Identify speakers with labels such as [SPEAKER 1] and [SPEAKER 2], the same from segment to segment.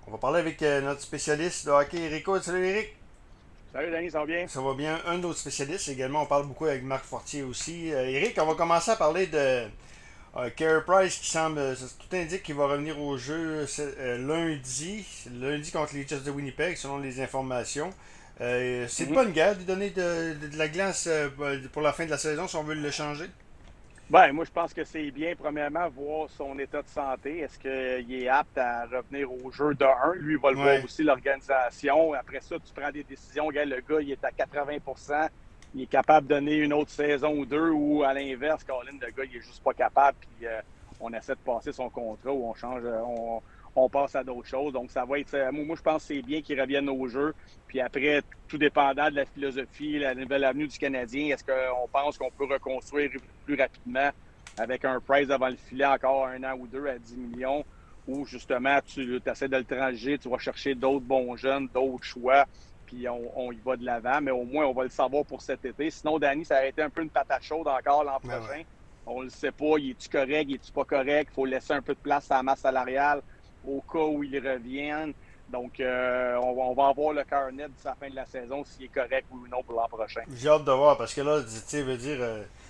[SPEAKER 1] On va parler avec notre spécialiste de hockey, Erico. Salut Eric.
[SPEAKER 2] Salut Danny, ça va bien?
[SPEAKER 1] Ça va bien. Un de nos spécialistes également. On parle beaucoup avec Marc Fortier aussi. Eric, on va commencer à parler de Carey Price qui semble. Tout indique qu'il va revenir au jeu lundi. Lundi contre les Jets de Winnipeg, selon les informations. C'est de
[SPEAKER 2] Mhm.
[SPEAKER 1] bonne guerre de lui donner de la glace pour la fin de la saison si on veut le changer.
[SPEAKER 2] Moi, je pense que c'est bien, premièrement, voir son état de santé. Est-ce qu'il est apte à revenir au jeu de 1? Lui, il va le voir
[SPEAKER 1] Ouais.
[SPEAKER 2] aussi, l'organisation. Après ça, tu prends des décisions. Regarde, le gars, il est à 80. Il est capable de donner une autre saison ou deux, ou à l'inverse, Colin, le gars, il est juste pas capable. Puis on essaie de passer son contrat ou on change, on passe à d'autres choses. Donc, ça va être. Moi, je pense que c'est bien qu'il revienne au jeu. Puis après, tout dépendant de la philosophie, la nouvelle avenue du Canadien, est-ce qu'on pense qu'on peut reconstruire plus rapidement avec un price devant le filet encore un an ou deux à 10 millions, ou justement, tu essaies de le transiger, tu vas chercher d'autres bons jeunes, d'autres choix, puis on y va de l'avant, mais au moins, on va le savoir pour cet été. Sinon, Danny, ça a été un peu une patate chaude encore l'an
[SPEAKER 1] Ben ouais.
[SPEAKER 2] prochain. On ne le sait pas, il est-tu correct, il est-tu pas correct, il faut laisser un peu de place à la masse salariale au cas où il revienne. Donc, on va avoir le cœur net d'ici la fin de la saison s'il est correct ou non pour l'an prochain.
[SPEAKER 1] J'ai hâte de voir parce que là, tu sais, veut dire,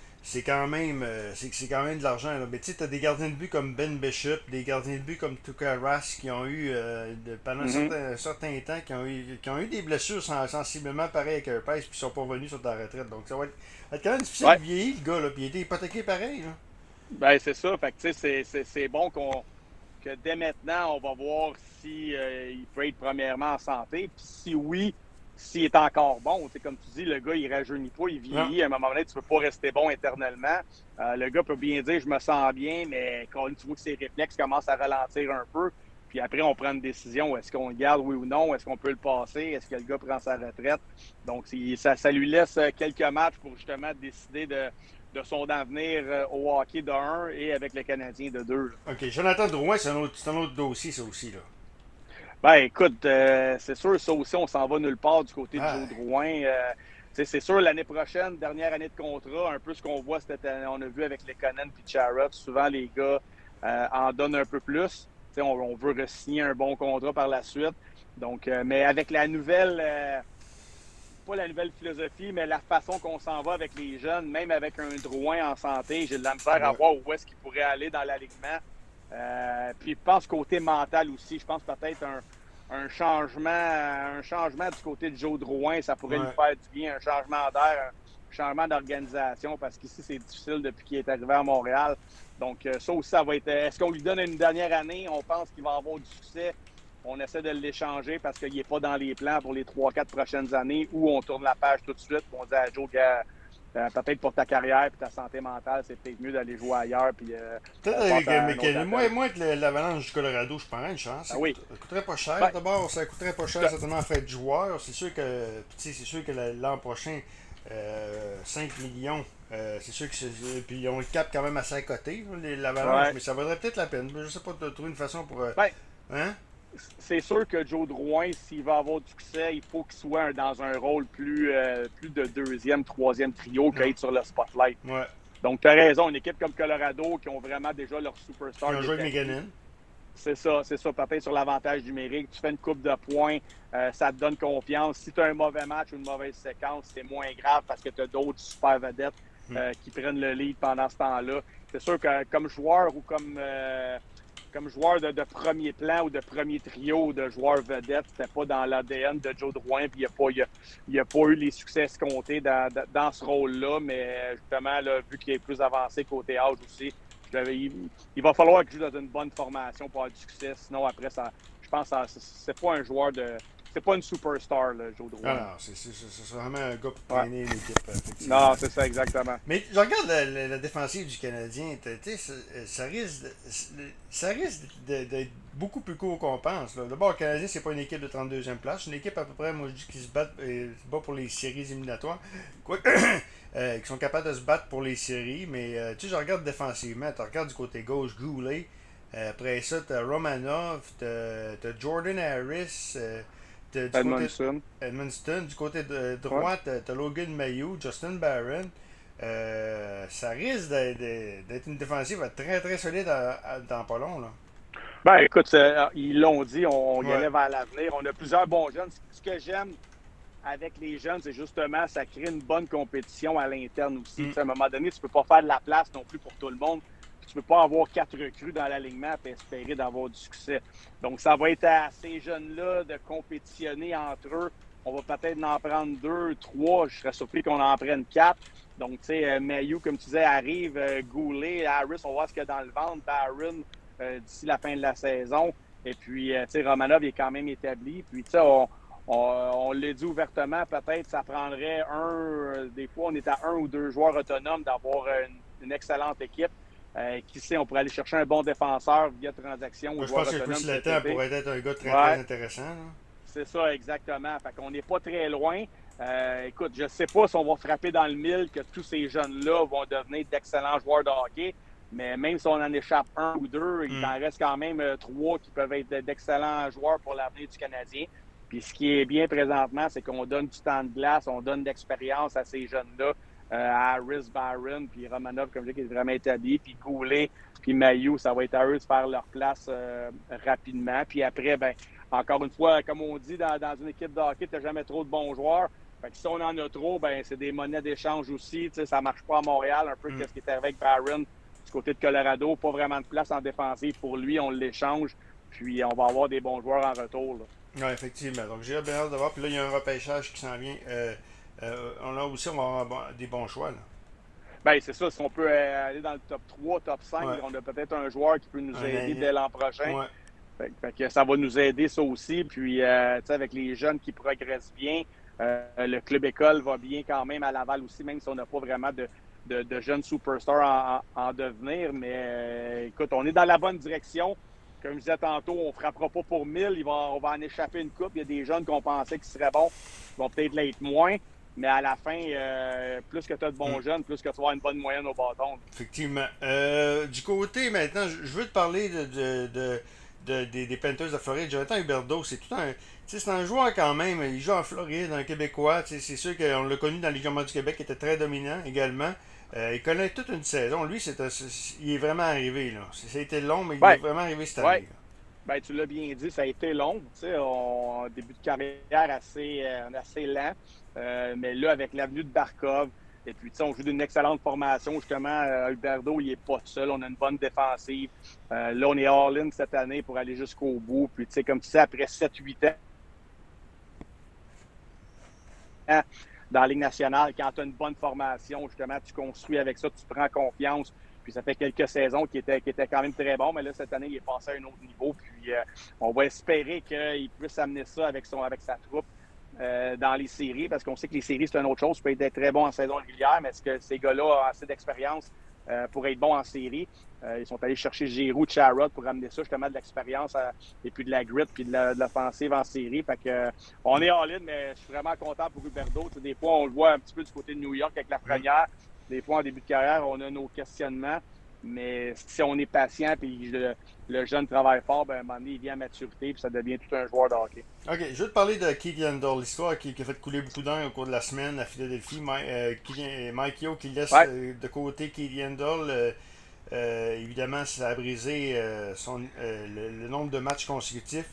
[SPEAKER 1] c'est quand même de l'argent. Là. Mais tu sais, t'as des gardiens de but comme Ben Bishop, des gardiens de but comme Tuukka Rask qui ont eu pendant
[SPEAKER 2] Mhm.
[SPEAKER 1] un certain temps qui ont eu des blessures sensiblement pareilles avec un Price puis ils sont pas revenus sur ta retraite. Donc ça va être quand même difficile de
[SPEAKER 2] Ouais,
[SPEAKER 1] vieillir le gars là, puis il a été hypothéqué pareil là.
[SPEAKER 2] c'est ça. Fait que, tu sais, c'est bon que dès maintenant, on va voir si il peut être premièrement en santé. Puis si oui, s'il est encore bon. C'est comme tu dis, le gars, il rajeunit pas, il
[SPEAKER 1] Non.
[SPEAKER 2] vieillit. À un moment donné, tu ne peux pas rester bon éternellement. Le gars peut bien dire, je me sens bien, mais quand tu vois que ses réflexes commencent à ralentir un peu, puis après, on prend une décision. Est-ce qu'on le garde, oui ou non? Est-ce qu'on peut le passer? Est-ce que le gars prend sa retraite? Donc, ça lui laisse quelques matchs pour justement décider de son avenir au hockey de 1 et avec le Canadien de 2.
[SPEAKER 1] Ok, Jonathan Drouin, c'est un autre dossier ça aussi là.
[SPEAKER 2] Écoute, c'est sûr, ça aussi, on s'en va nulle part du côté de
[SPEAKER 1] Ah,
[SPEAKER 2] Joe Drouin. C'est sûr, l'année prochaine, dernière année de contrat, un peu ce qu'on voit cette année, on a vu avec les Conan et Chara, souvent les gars en donnent un peu plus. On veut re-signer un bon contrat par la suite. Donc, mais avec la nouvelle, pas la nouvelle philosophie, mais la façon qu'on s'en va avec les jeunes, même avec un Drouin en santé, j'ai de la misère à
[SPEAKER 1] ouais.
[SPEAKER 2] voir où est-ce qu'il pourrait aller dans l'alignement. Puis je pense côté mental aussi, je pense peut-être un changement du côté de Joe Drouin, ça pourrait lui
[SPEAKER 1] Ouais.
[SPEAKER 2] faire du bien, un changement d'air, un changement d'organisation, parce qu'ici, c'est difficile depuis qu'il est arrivé à Montréal. Donc, ça aussi, ça va être. Est-ce qu'on lui donne une dernière année? On pense qu'il va avoir du succès. On essaie de l'échanger parce qu'il n'est pas dans les plans pour les 3 4 prochaines années, ou on tourne la page tout de suite. On dit à Joe, gars, peut-être pour ta carrière et ta santé mentale, c'est peut-être mieux d'aller jouer ailleurs puis
[SPEAKER 1] Peut-être
[SPEAKER 2] on passe
[SPEAKER 1] avec
[SPEAKER 2] à un autre
[SPEAKER 1] McKinnon. Moi,
[SPEAKER 2] appel.
[SPEAKER 1] moi, avec l'Avalanche du Colorado, je prends une chance.
[SPEAKER 2] Ah
[SPEAKER 1] Ça,
[SPEAKER 2] oui.
[SPEAKER 1] coûterait pas cher.
[SPEAKER 2] Ben,
[SPEAKER 1] D'abord, ça coûterait pas cher
[SPEAKER 2] je-
[SPEAKER 1] certainement en frais de joueur. C'est sûr que l'an prochain, 5 millions, c'est sûr que puis ils ont le cap quand même assez à côté, là, l'Avalanche,
[SPEAKER 2] ouais.
[SPEAKER 1] mais ça vaudrait peut-être la peine. Je sais pas, de trouver une façon pour.
[SPEAKER 2] Ben,
[SPEAKER 1] Hein?
[SPEAKER 2] c'est sûr que Joe Drouin, s'il va avoir du succès, il faut qu'il soit dans un rôle plus de deuxième, troisième trio
[SPEAKER 1] Non.
[SPEAKER 2] qu'être sur le spotlight.
[SPEAKER 1] Ouais.
[SPEAKER 2] Donc, tu as raison, une équipe comme Colorado qui ont vraiment déjà leur
[SPEAKER 1] Qui
[SPEAKER 2] superstar
[SPEAKER 1] ont joué avec
[SPEAKER 2] déterminé.
[SPEAKER 1] McKinnon.
[SPEAKER 2] C'est ça, peut-être sur l'avantage numérique. Tu fais une coupe de points, ça te donne confiance. Si tu as un mauvais match ou une mauvaise séquence, c'est moins grave parce que tu as d'autres super vedettes
[SPEAKER 1] Hmm.
[SPEAKER 2] qui prennent le lead pendant ce temps-là. C'est sûr que comme joueur ou comme joueur de premier plan ou de premier trio de joueurs vedettes, c'était pas dans l'ADN de Joe Drouin, puis il a pas eu les succès escomptés dans ce rôle-là, mais justement, là, vu qu'il est plus avancé côté âge aussi, il va falloir qu'il joue dans une bonne formation pour avoir du succès. Sinon, après, ça, je pense que c'est pas un joueur de. C'est pas une superstar, là, Joe
[SPEAKER 1] Ah
[SPEAKER 2] Drouin.
[SPEAKER 1] non, c'est vraiment un gars pour
[SPEAKER 2] Ouais.
[SPEAKER 1] traîner une équipe, effectivement.
[SPEAKER 2] Non, c'est ça, exactement.
[SPEAKER 1] Mais je regarde la défensive du Canadien, tu sais, ça risque d'être beaucoup plus court qu'on pense. Là. D'abord, le Canadien, c'est pas une équipe de 32e place, c'est une équipe à peu près, moi je dis, qui se bat pour les séries éliminatoires, quoi, qui sont capables de se battre pour les séries, mais tu sais, je regarde défensivement, tu regardes du côté gauche, Goulet, après ça, t'as Romanov, t'as Jordan Harris, du côté
[SPEAKER 2] Edmondson.
[SPEAKER 1] Edmundston. Du côté de
[SPEAKER 2] Ouais.
[SPEAKER 1] droite, t'as Logan Mayou, Justin Barron. Ça risque d'être une défensive très très solide dans pas long. Là.
[SPEAKER 2] Ben, écoute, ils l'ont dit, on y
[SPEAKER 1] Ouais.
[SPEAKER 2] allait vers l'avenir. On a plusieurs bons jeunes. Ce que j'aime avec les jeunes, c'est justement, ça crée une bonne compétition à l'interne aussi. Tu
[SPEAKER 1] Mm.
[SPEAKER 2] sais, à un moment donné, tu ne peux pas faire de la place non plus pour tout le monde. Puis tu ne peux pas avoir 4 recrues dans l'alignement et espérer d'avoir du succès. Donc, ça va être à ces jeunes-là de compétitionner entre eux. On va peut-être en prendre 2, 3. Je serais surpris qu'on en prenne 4. Donc, tu sais, Mayu, comme tu disais, arrive, Goulet, Harris, on va voir ce qu'il y a dans le ventre, Barron, d'ici la fin de la saison. Et puis, tu sais, Romanov il est quand même établi. Puis, tu sais, on l'a dit ouvertement, peut-être ça prendrait des fois, on est à 1 ou 2 joueurs autonomes d'avoir une excellente équipe. Qui sait, on pourrait aller chercher un bon défenseur via transaction ou
[SPEAKER 1] Moi, je
[SPEAKER 2] joueur
[SPEAKER 1] pense que
[SPEAKER 2] autonome
[SPEAKER 1] Chris
[SPEAKER 2] cet
[SPEAKER 1] Letang
[SPEAKER 2] été.
[SPEAKER 1] pourrait être un gars très, très
[SPEAKER 2] Ouais,
[SPEAKER 1] intéressant. Là.
[SPEAKER 2] c'est ça, exactement. Fait qu'on n'est pas très loin. Écoute, je ne sais pas si on va frapper dans le mille que tous ces jeunes-là vont devenir d'excellents joueurs de hockey. Mais même si on en échappe 1 ou 2, il
[SPEAKER 1] Mm.
[SPEAKER 2] en reste quand même 3 qui peuvent être d'excellents joueurs pour l'avenir du Canadien. Puis ce qui est bien présentement, c'est qu'on donne du temps de glace, on donne de l'expérience à ces jeunes-là, à Harris, Barron, puis Romanov, comme je dis, qui est vraiment établi, puis Goulet, puis Mailloux, ça va être à eux de faire leur place rapidement. Puis après, ben encore une fois, comme on dit, dans une équipe de hockey, tu n'as jamais trop de bons joueurs. Fait que si on en a trop, ben c'est des monnaies d'échange aussi. Tu sais, ça ne marche pas à Montréal, un peu
[SPEAKER 1] Mm.
[SPEAKER 2] ce qui était avec Barron du côté de Colorado. Pas vraiment de place en défensive pour lui, on l'échange. Puis on va avoir des bons joueurs en retour. Là.
[SPEAKER 1] Ouais, effectivement. Donc, j'ai bien hâte de voir. Puis là, il y a un repêchage qui s'en vient. On a aussi, on va avoir des bons choix. Là.
[SPEAKER 2] Ben, c'est ça. Si on peut aller dans le top 3, top 5,
[SPEAKER 1] Ouais.
[SPEAKER 2] on a peut-être un joueur qui peut nous aider dès l'an prochain.
[SPEAKER 1] Ouais.
[SPEAKER 2] Fait que ça va nous aider, ça aussi. Puis, tu sais, avec les jeunes qui progressent bien, le club école va bien quand même à Laval aussi, même si on n'a pas vraiment de jeunes superstars en devenir. Mais écoute, on est dans la bonne direction. Comme je disais tantôt, on ne frappera pas pour 1000. On va en échapper une coupe. Il y a des jeunes qu'on pensait qui seraient bons, qui vont peut-être l'être moins. Mais à la fin, plus que tu as de bons
[SPEAKER 1] Mm.
[SPEAKER 2] jeunes, plus que tu vas avoir une bonne moyenne au bâton.
[SPEAKER 1] Effectivement. Du côté, maintenant, je veux te parler des Panthers de Floride. Jonathan Huberdeau, c'est tout un. C'est un joueur quand même. Il joue en Floride, un Québécois. C'est sûr qu'on l'a connu dans les Ligue du Québec, qui était très dominant également. Il connaît toute une saison. Lui, il est vraiment arrivé. Là. Ça a été long, mais il est
[SPEAKER 2] Ouais,
[SPEAKER 1] vraiment arrivé cette année.
[SPEAKER 2] ouais.
[SPEAKER 1] Là.
[SPEAKER 2] Ben, tu l'as bien dit, ça a été long. Tu sais, début de carrière assez lent. Mais là, avec l'avenue de Barkov, et puis, tu sais, on joue d'une excellente formation. Justement, Huberdeau, il n'est pas seul. On a une bonne défensive. Là, on est all-in cette année pour aller jusqu'au bout. Puis, tu sais, comme tu sais, après 7-8 ans dans la Ligue nationale, quand tu as une bonne formation, justement, tu construis avec ça, tu prends confiance. Puis ça fait quelques saisons qui étaient quand même très bon, mais là, cette année, il est passé à un autre niveau. Puis on va espérer qu'il puisse amener ça avec sa troupe dans les séries, parce qu'on sait que les séries, c'est une autre chose. Tu peux être très bon en saison régulière, mais est-ce que ces gars-là ont assez d'expérience pour être bons en série? Ils sont allés chercher Giroud, Charrot pour amener ça, justement, de l'expérience et puis de la grit, puis de l'offensive en série. Fait que on est all-in, mais je suis vraiment content pour Huberdeau. Des fois, on le voit un petit peu du côté de New York avec la première. Des fois, en début de carrière, on a nos questionnements. Mais si on est patient et le jeune travaille fort, ben, à un moment donné, il vient à maturité et ça devient tout un joueur de hockey.
[SPEAKER 1] Ok, je veux te parler de Keith Yandel, l'histoire qui a fait couler beaucoup d'encre au cours de la semaine à Philadelphie. Mike Yeo qui laisse
[SPEAKER 2] Ouais.
[SPEAKER 1] de côté Keith Yandel. Évidemment, ça a brisé le nombre de matchs consécutifs.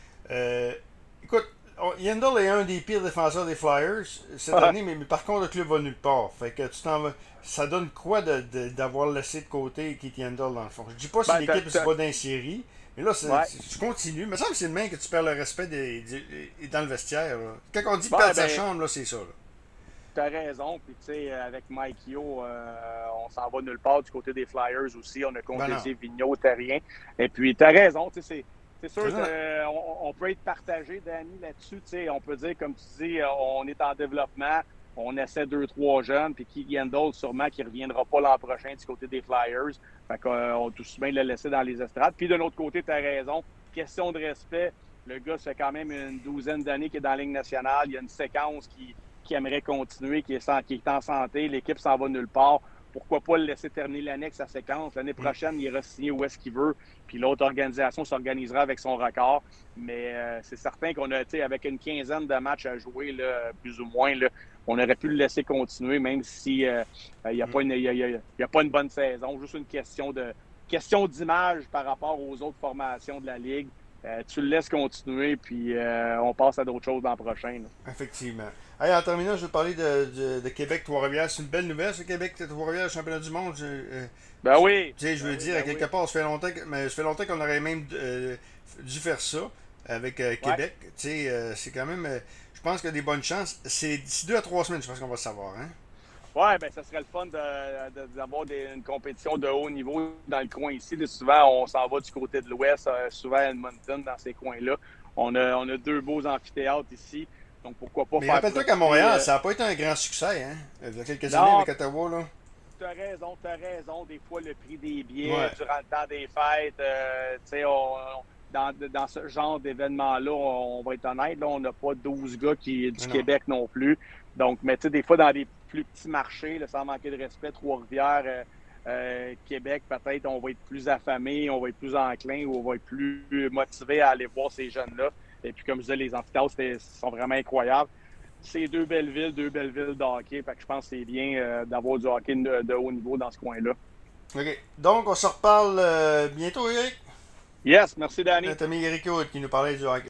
[SPEAKER 1] Écoute, Yandel est un des pires défenseurs des Flyers cette année, mais par contre, le club va nulle part. Fait que ça donne quoi d'avoir laissé de côté Keith Yandel dans le fond? Je dis pas si
[SPEAKER 2] Ben,
[SPEAKER 1] l'équipe se bat dans les séries, mais là,
[SPEAKER 2] ouais.
[SPEAKER 1] je continue. Il me semble que c'est demain que tu perds le respect dans le vestiaire. Là. Quand on dit
[SPEAKER 2] Ben,
[SPEAKER 1] perdre sa chambre, là, c'est ça. Là.
[SPEAKER 2] tu as raison. Puis, tu sais, avec Mike Yo, on s'en va nulle part du côté des Flyers aussi. On a complété Vigneault, Terrien. Et puis, tu as raison. Tu sais, c'est sûr qu'on peut être partagé, Danny, là-dessus. Tu sais, on peut dire, comme tu dis, on est en développement. On essaie 2-3 jeunes, puis Keith Yandel, sûrement, qui ne reviendra pas l'an prochain du côté des Flyers. Fait qu'on tout bien le laisser dans les estrades. Puis de l'autre côté, tu as raison. Question de respect. Le gars, ça fait quand même une douzaine d'années qu'il est dans la Ligue nationale. Il y a une séquence qui aimerait continuer, qui est en santé. L'équipe s'en va nulle part. Pourquoi pas le laisser terminer l'année avec sa séquence? L'année prochaine, il ira signer où est-ce qu'il veut. Puis l'autre organisation s'organisera avec son record. Mais c'est certain qu'on a, avec une quinzaine de matchs à jouer, là, plus ou moins, là, on aurait pu le laisser continuer, même si il n'y a pas une bonne saison. Juste une question de question d'image par rapport aux autres formations de la Ligue. Tu le laisses continuer, puis on passe à d'autres choses l'an prochain. Là.
[SPEAKER 1] Effectivement. Hey, en terminant, je vais te parler de Québec-Trois-Rivières. C'est une belle nouvelle, ce Québec-Trois-Rivières, championnat du monde.
[SPEAKER 2] Ben oui!
[SPEAKER 1] Tu sais, je veux dire, à quelque part, ça fait longtemps qu'on aurait même dû faire ça avec Québec. Tu sais, c'est quand même. Je pense qu'il y a des bonnes chances. C'est d'ici 2 à 3 semaines, je pense qu'on va le savoir. Hein?
[SPEAKER 2] Ouais, ben ça serait le fun d'avoir une compétition de haut niveau dans le coin ici. Souvent, on s'en va du côté de l'Ouest, souvent à Edmonton, dans ces coins-là. On a 2 beaux amphithéâtres ici. Donc, pourquoi pas
[SPEAKER 1] Mais
[SPEAKER 2] faire
[SPEAKER 1] rappelle-toi qu'à Montréal, ça n'a pas été un grand succès, hein? Il y a quelques années avec Ottawa, là.
[SPEAKER 2] T'as raison. Des fois, le prix des billets
[SPEAKER 1] Ouais.
[SPEAKER 2] durant le temps des fêtes, tu sais, dans ce genre d'événement-là, on va être honnête, là, on n'a pas 12 gars du Québec non plus. Donc, mais tu sais, des fois, dans des plus petits marchés, là, sans manquer de respect, Trois-Rivières, Québec, peut-être, on va être plus affamé, on va être plus enclin ou on va être plus motivé à aller voir ces jeunes-là. Et puis, comme je disais, les amphithéâtres sont vraiment incroyables. C'est 2 belles villes de hockey. Fait que je pense que c'est bien d'avoir du hockey de haut niveau dans ce coin-là.
[SPEAKER 1] OK. Donc, on se reparle bientôt, Eric.
[SPEAKER 2] Yes, merci, Danny.
[SPEAKER 1] Notre ami Eric Hood qui nous parlait du hockey.